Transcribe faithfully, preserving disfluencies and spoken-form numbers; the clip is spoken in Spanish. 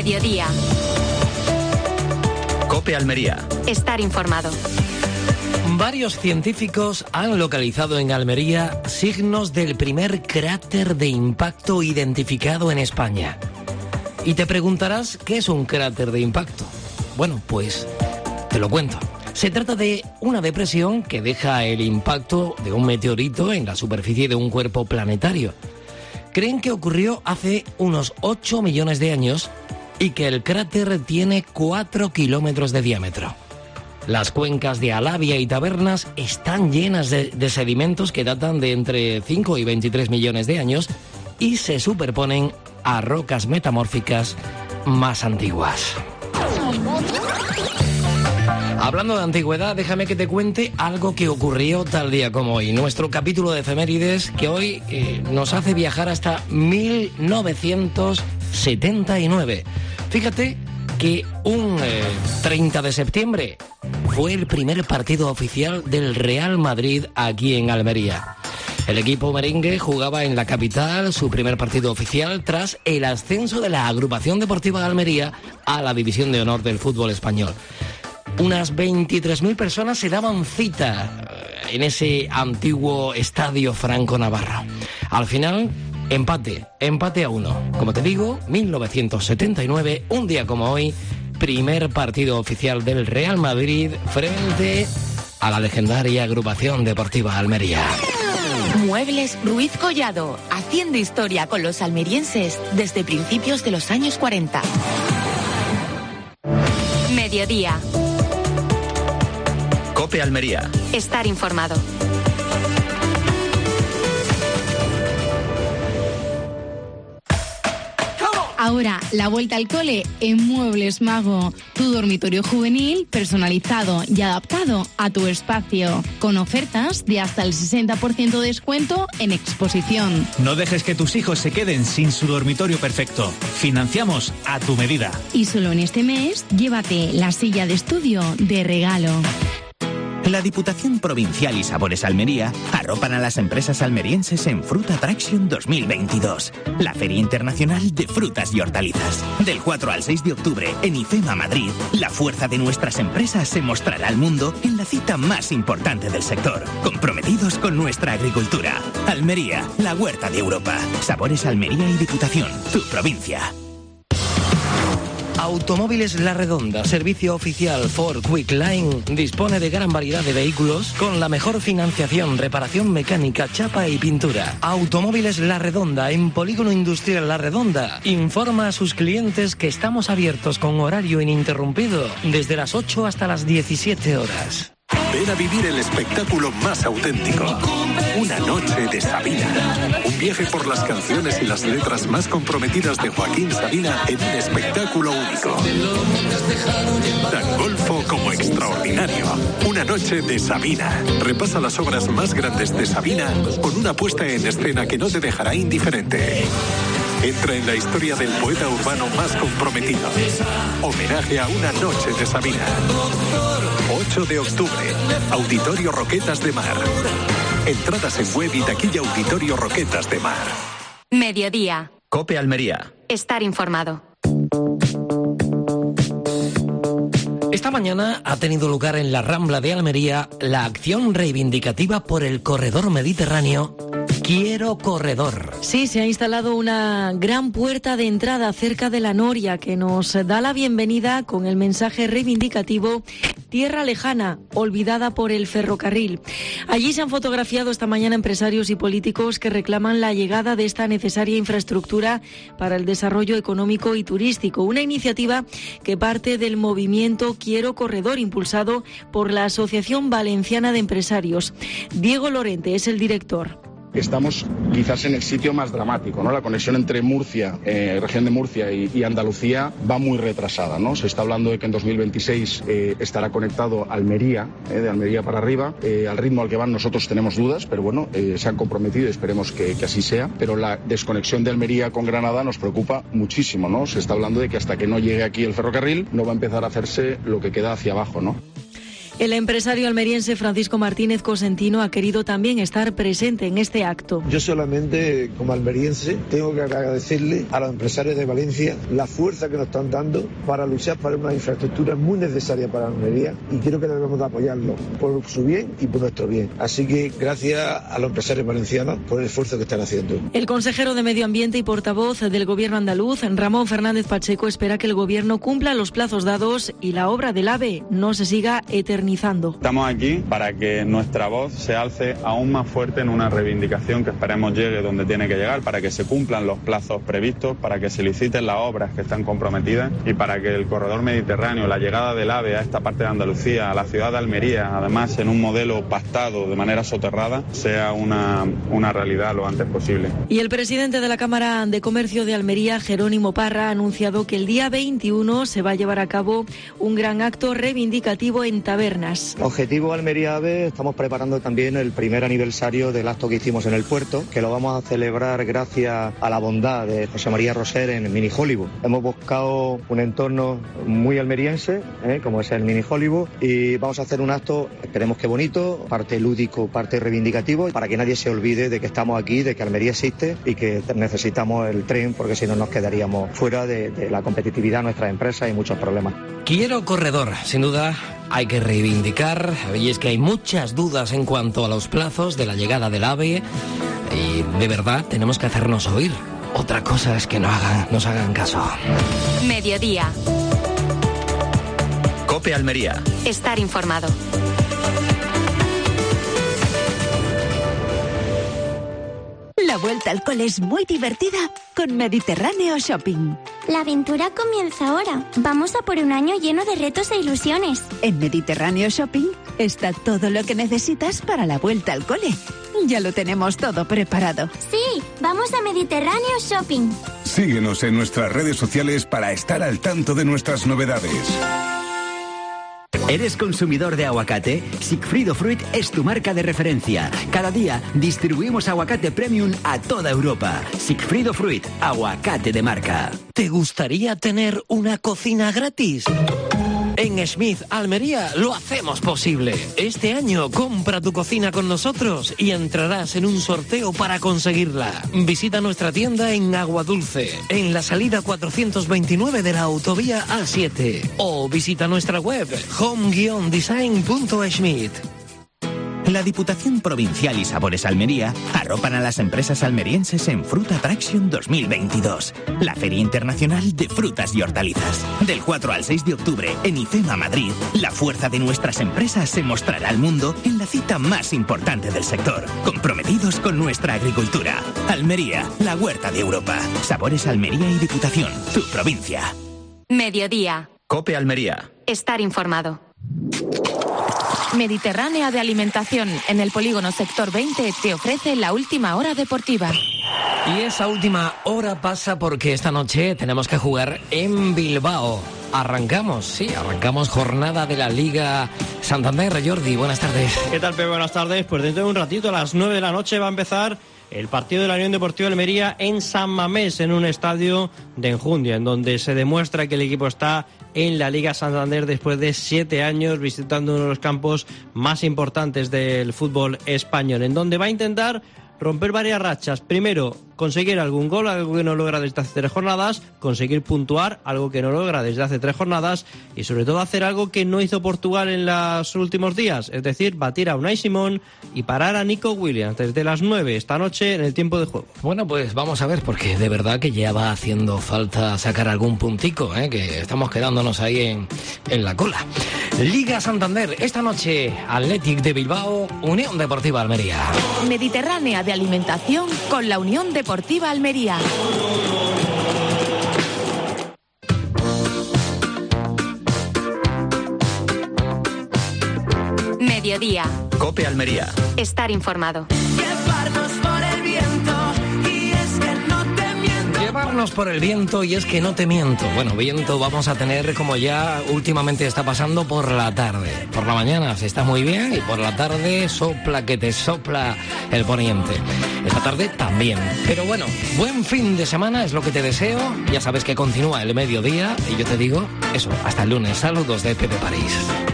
Mediodía. COPE Almería. Estar informado. Varios científicos han localizado en Almería signos del primer cráter de impacto identificado en España. Y te preguntarás, ¿qué es un cráter de impacto? Bueno, pues te lo cuento. Se trata de una depresión que deja el impacto de un meteorito en la superficie de un cuerpo planetario. Creen que ocurrió hace unos ocho millones de años y que el cráter tiene cuatro kilómetros de diámetro. Las cuencas de Alavia y Tabernas están llenas de, de sedimentos que datan de entre cinco y veintitrés millones de años y se superponen a rocas metamórficas más antiguas. Hablando de antigüedad, déjame que te cuente algo que ocurrió tal día como hoy. Nuestro capítulo de efemérides que hoy eh, nos hace viajar hasta mil novecientos setenta y nueve. Fíjate que un eh, treinta de septiembre fue el primer partido oficial del Real Madrid aquí en Almería. El equipo merengue jugaba en la capital su primer partido oficial tras el ascenso de la Agrupación Deportiva de Almería a la División de Honor del fútbol español. Unas veintitrés mil personas se daban cita en ese antiguo estadio Franco Navarro. Al final, empate, empate a uno. Como te digo, mil novecientos setenta y nueve, un día como hoy, primer partido oficial del Real Madrid frente a la legendaria Agrupación Deportiva Almería. Muebles Ruiz Collado, haciendo historia con los almerienses desde principios de los años cuarenta. Mediodía. COPE Almería. Estar informado. Ahora, la vuelta al cole en Muebles Mago. Tu dormitorio juvenil personalizado y adaptado a tu espacio. Con ofertas de hasta el sesenta por ciento de descuento en exposición. No dejes que tus hijos se queden sin su dormitorio perfecto. Financiamos a tu medida. Y solo en este mes, llévate la silla de estudio de regalo. La Diputación Provincial y Sabores Almería arropan a las empresas almerienses en Fruit Attraction dos mil veintidós, la Feria Internacional de Frutas y Hortalizas. Del cuatro al seis de octubre en IFEMA Madrid, la fuerza de nuestras empresas se mostrará al mundo en la cita más importante del sector, comprometidos con nuestra agricultura. Almería, la huerta de Europa. Sabores Almería y Diputación, tu provincia. Automóviles La Redonda, servicio oficial Ford Quick Line, dispone de gran variedad de vehículos con la mejor financiación, reparación mecánica, chapa y pintura. Automóviles La Redonda, en Polígono Industrial La Redonda, informa a sus clientes que estamos abiertos con horario ininterrumpido desde las ocho hasta las diecisiete horas. Ven a vivir el espectáculo más auténtico. Una noche de Sabina. Un viaje por las canciones y las letras más comprometidas de Joaquín Sabina en un espectáculo único. Tan golfo como extraordinario. Una noche de Sabina. Repasa las obras más grandes de Sabina con una puesta en escena que no te dejará indiferente. Entra en la historia del poeta urbano más comprometido. Homenaje a una noche de Sabina. ocho de octubre, Auditorio Roquetas de Mar. Entradas en web y taquilla Auditorio Roquetas de Mar. Mediodía. COPE Almería. Estar informado. Esta mañana ha tenido lugar en la Rambla de Almería la acción reivindicativa por el corredor mediterráneo Quiero Corredor. Sí, se ha instalado una gran puerta de entrada cerca de la Noria que nos da la bienvenida con el mensaje reivindicativo Tierra lejana, olvidada por el ferrocarril. Allí se han fotografiado esta mañana empresarios y políticos que reclaman la llegada de esta necesaria infraestructura para el desarrollo económico y turístico. Una iniciativa que parte del movimiento Quiero Corredor, impulsado por la Asociación Valenciana de Empresarios. Diego Lorente es el director. Estamos quizás en el sitio más dramático, ¿no? La conexión entre Murcia, eh, región de Murcia y, y Andalucía va muy retrasada, ¿no? Se está hablando de que en dos mil veintiséis eh, estará conectado Almería, eh, de Almería para arriba. Eh, al ritmo al que van nosotros tenemos dudas, pero bueno, eh, se han comprometido y esperemos que, que así sea. Pero la desconexión de Almería con Granada nos preocupa muchísimo, ¿no? Se está hablando de que hasta que no llegue aquí el ferrocarril no va a empezar a hacerse lo que queda hacia abajo, ¿no? El empresario almeriense Francisco Martínez Cosentino ha querido también estar presente en este acto. Yo solamente, como almeriense, tengo que agradecerle a los empresarios de Valencia la fuerza que nos están dando para luchar por una infraestructura muy necesaria para Almería, y creo que debemos de apoyarlo por su bien y por nuestro bien. Así que gracias a los empresarios valencianos por el esfuerzo que están haciendo. El consejero de Medio Ambiente y portavoz del Gobierno andaluz, Ramón Fernández Pacheco, espera que el Gobierno cumpla los plazos dados y la obra del AVE no se siga eternizando. Estamos aquí para que nuestra voz se alce aún más fuerte en una reivindicación que esperemos llegue donde tiene que llegar, para que se cumplan los plazos previstos, para que se liciten las obras que están comprometidas y para que el corredor mediterráneo, la llegada del AVE a esta parte de Andalucía, a la ciudad de Almería, además en un modelo pactado de manera soterrada, sea una, una realidad lo antes posible. Y el presidente de la Cámara de Comercio de Almería, Jerónimo Parra, ha anunciado que el día veintiuno se va a llevar a cabo un gran acto reivindicativo en Tabernas. Objetivo Almería AVE, estamos preparando también el primer aniversario del acto que hicimos en el puerto, que lo vamos a celebrar gracias a la bondad de José María Roser en Mini Hollywood. Hemos buscado un entorno muy almeriense, ¿eh? como es el Mini Hollywood, y vamos a hacer un acto, esperemos que bonito, parte lúdico, parte reivindicativo, para que nadie se olvide de que estamos aquí, de que Almería existe y que necesitamos el tren, porque si no nos quedaríamos fuera de, de la competitividad de nuestras empresas y muchos problemas. Quiero corredor, sin duda hay que reivindicar, y es que hay muchas dudas en cuanto a los plazos de la llegada del AVE, y de verdad tenemos que hacernos oír. Otra cosa es que no hagan, nos hagan caso. Mediodía. COPE Almería. Estar informado. La vuelta al cole es muy divertida con Mediterráneo Shopping. La aventura comienza ahora. Vamos a por un año lleno de retos e ilusiones. En Mediterráneo Shopping está todo lo que necesitas para la vuelta al cole. Ya lo tenemos todo preparado. Sí, vamos a Mediterráneo Shopping. Síguenos en nuestras redes sociales para estar al tanto de nuestras novedades. ¿Eres consumidor de aguacate? Sigfrido Fruit es tu marca de referencia. Cada día distribuimos aguacate premium a toda Europa. Sigfrido Fruit, aguacate de marca. ¿Te gustaría tener una cocina gratis? En Smith Almería lo hacemos posible. Este año compra tu cocina con nosotros y entrarás en un sorteo para conseguirla. Visita nuestra tienda en Aguadulce, en la salida cuatrocientos veintinueve de la autovía A siete, o visita nuestra web home guion design punto smith. La Diputación Provincial y Sabores Almería arropan a las empresas almerienses en Fruit Attraction dos mil veintidós, la Feria Internacional de Frutas y Hortalizas. Del cuatro al seis de octubre en IFEMA Madrid, la fuerza de nuestras empresas se mostrará al mundo en la cita más importante del sector, comprometidos con nuestra agricultura. Almería, la huerta de Europa. Sabores Almería y Diputación, tu provincia. Mediodía. COPE Almería. Estar informado. Mediterránea de Alimentación, en el polígono Sector veinte, te ofrece la última hora deportiva. Y esa última hora pasa porque esta noche tenemos que jugar en Bilbao. Arrancamos, sí, arrancamos jornada de la Liga Santander. Jordi, buenas tardes. ¿Qué tal, Pepe? Buenas tardes. Pues dentro de un ratito, a las nueve de la noche, va a empezar el partido de la Unión Deportiva Almería en San Mamés, en un estadio de enjundia, en donde se demuestra que el equipo está en la Liga Santander después de siete años visitando uno de los campos más importantes del fútbol español, en donde va a intentar romper varias rachas. Primero, conseguir algún gol, algo que no logra desde hace tres jornadas, conseguir puntuar, algo que no logra desde hace tres jornadas, y sobre todo hacer algo que no hizo Portugal en los últimos días, es decir, batir a Unai Simón y parar a Nico Williams desde las nueve esta noche en el tiempo de juego. Bueno, pues vamos a ver, porque de verdad que ya va haciendo falta sacar algún puntico, ¿eh? Que estamos quedándonos ahí en, en la cola. Liga Santander, esta noche Athletic de Bilbao, Unión Deportiva Almería. Mediterránea de Alimentación con la Unión Deportiva Almería. Mediodía. COPE Almería. Estar informado. Llevarnos por el viento y es que no te miento. Llevarnos por el viento y es que no te miento. Bueno, viento vamos a tener como ya últimamente está pasando por la tarde. Por la mañana se está muy bien y por la tarde sopla que te sopla el poniente. Esta tarde también. Pero bueno, buen fin de semana es lo que te deseo. Ya sabes que continúa el mediodía y yo te digo eso, hasta el lunes. Saludos de Pepe París.